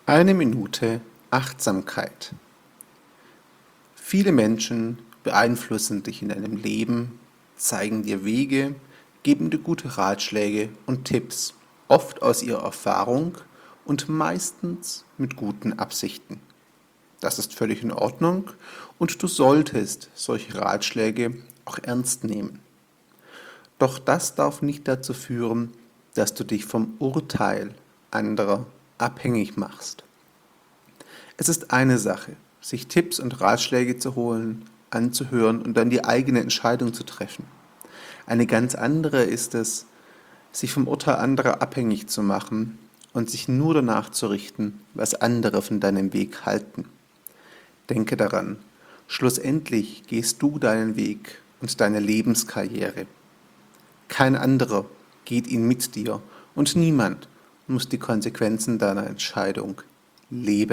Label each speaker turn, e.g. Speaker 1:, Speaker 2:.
Speaker 1: Eine Minute Achtsamkeit. Viele Menschen beeinflussen dich in deinem Leben, zeigen dir Wege, geben dir gute Ratschläge und Tipps, oft aus ihrer Erfahrung und meistens mit guten Absichten. Das ist völlig in Ordnung und du solltest solche Ratschläge auch ernst nehmen. Doch das darf nicht dazu führen, dass du dich vom Urteil anderer abhängig machst. Es ist eine Sache, sich Tipps und Ratschläge zu holen, anzuhören und dann die eigene Entscheidung zu treffen. Eine ganz andere ist es, sich vom Urteil anderer abhängig zu machen und sich nur danach zu richten, was andere von deinem Weg halten. Denke daran, schlussendlich gehst du deinen Weg und deine Lebenskarriere. Kein anderer geht ihn mit dir und niemand muss die Konsequenzen deiner Entscheidung leben.